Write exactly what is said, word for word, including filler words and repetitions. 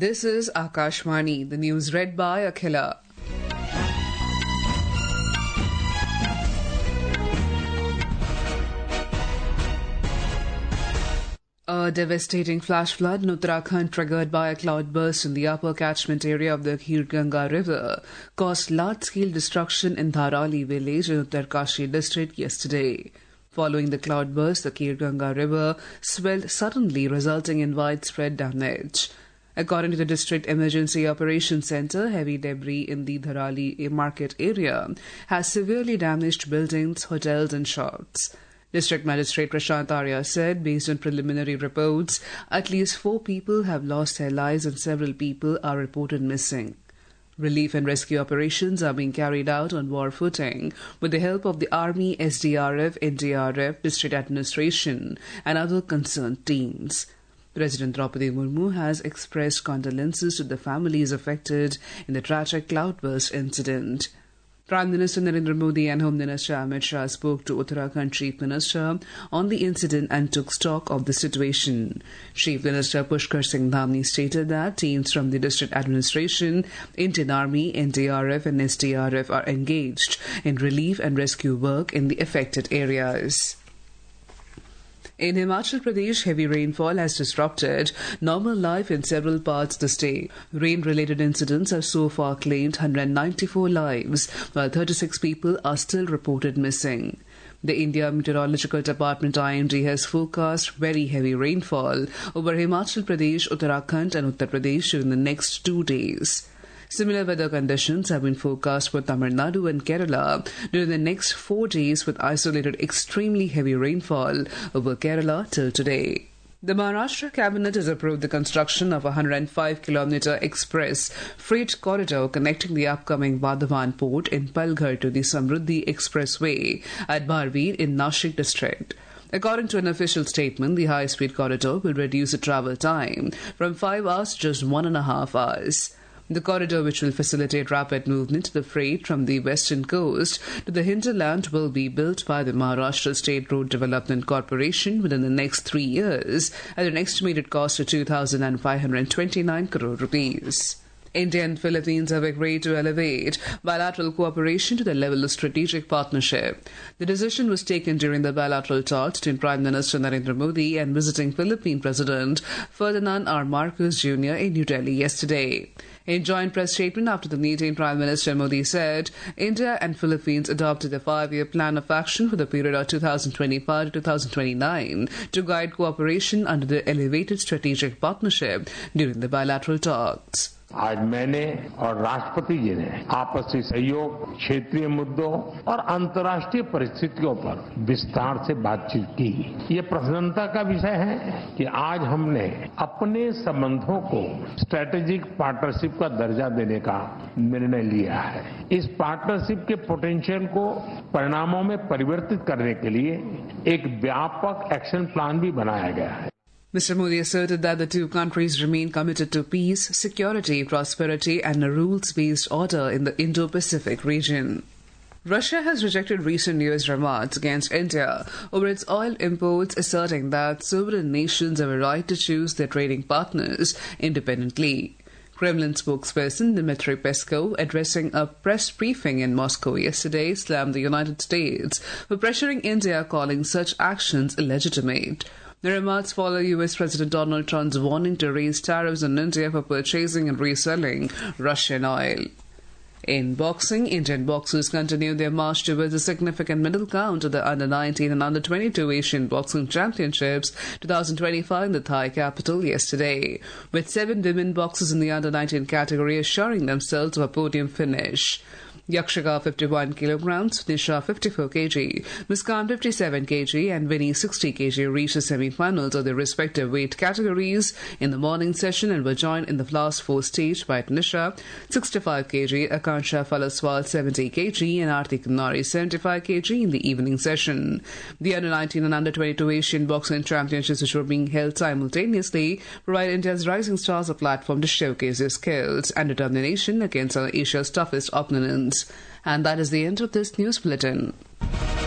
This is Akashvani, the news read by Akhila. A devastating flash flood in Uttarakhand triggered by a cloudburst in the upper catchment area of the Kir Ganga River caused large-scale destruction in Dharali village in Uttarkashi district yesterday. Following the cloudburst, the Kir Ganga River swelled suddenly, resulting in widespread damage. According to the District Emergency Operations Centre, heavy debris in the Dharali market area has severely damaged buildings, hotels and shops. District Magistrate Prashant Arya said, based on preliminary reports, at least four people have lost their lives and several people are reported missing. Relief and rescue operations are being carried out on war footing with the help of the Army, S D R F, N D R F, District Administration and other concerned teams. President Draupadi Murmu has expressed condolences to the families affected in the tragic cloudburst incident. Prime Minister Narendra Modi and Home Minister Amit Shah spoke to Uttarakhand Chief Minister on the incident and took stock of the situation. Chief Minister Pushkar Singh Dhamni stated that teams from the district administration, Indian Army, N D R F and S D R F are engaged in relief and rescue work in the affected areas. In Himachal Pradesh, heavy rainfall has disrupted normal life in several parts of the state. Rain-related incidents have so far claimed one hundred ninety-four lives, while thirty-six people are still reported missing. The India Meteorological Department I M D has forecast very heavy rainfall over Himachal Pradesh, Uttarakhand and Uttar Pradesh during the next two days. Similar weather conditions have been forecast for Tamil Nadu and Kerala during the next four days with isolated extremely heavy rainfall over Kerala till today. The Maharashtra Cabinet has approved the construction of a one hundred five kilometre express freight corridor connecting the upcoming Vadhavan port in Palghar to the Samruddhi Expressway at Barveer in Nashik district. According to an official statement, the high-speed corridor will reduce the travel time from five hours to just one and a half hours. The corridor, which will facilitate rapid movement of the freight from the western coast to the hinterland, will be built by the Maharashtra State Road Development Corporation within the next three years at an estimated cost of two thousand five hundred twenty-nine crore rupees. India and Philippines have agreed to elevate bilateral cooperation to the level of strategic partnership. The decision was taken during the bilateral talks between Prime Minister Narendra Modi and visiting Philippine President Ferdinand R. Marcos Junior in New Delhi yesterday. In joint press statement after the meeting, Prime Minister Modi said India and Philippines adopted a five-year plan of action for the period of two thousand twenty-five to two thousand twenty-nine to guide cooperation under the elevated strategic partnership during the bilateral talks. आज मैंने और राष्ट्रपति जी ने आपसी सहयोग, क्षेत्रीय मुद्दों और अंतर्राष्ट्रीय परिस्थितियों पर विस्तार से बातचीत की। ये प्रसन्नता का विषय है कि आज हमने अपने संबंधों को स्ट्रेटेजिक पार्टनरशिप का दर्जा देने का निर्णय लिया है। इस पार्टनरशिप के पोटेंशियल को परिणामों में परिवर्तित करने के लिए एक व्यापक एक्शन प्लान भी बनाया गया है। Mister Modi asserted that the two countries remain committed to peace, security, prosperity and a rules-based order in the Indo-Pacific region. Russia has rejected recent U S remarks against India over its oil imports, asserting that sovereign nations have a right to choose their trading partners independently. Kremlin spokesperson Dmitry Peskov, addressing a press briefing in Moscow yesterday, slammed the United States for pressuring India, calling such actions illegitimate. The remarks follow U S President Donald Trump's warning to raise tariffs on India for purchasing and reselling Russian oil. In boxing, Indian boxers continue their march towards a significant medal count at the under nineteen and under twenty-two Asian Boxing Championships twenty twenty-five in the Thai capital yesterday, with seven women boxers in the under nineteen category assuring themselves of a podium finish. Yakshika fifty-one kilograms, Nisha fifty-four kilograms, Muskan fifty-seven kilograms and Vinny sixty kilograms reached the semi-finals of their respective weight categories in the morning session and were joined in the last four stage by Nisha sixty-five kilograms, Akansha Falaswal seventy kilograms and Aarti Kunari seventy-five kilograms in the evening session. The under nineteen and under twenty-two Asian Boxing Championships, which were being held simultaneously, provide India's rising stars a platform to showcase their skills and determination against Asia's toughest opponents. And that is the end of this news bulletin.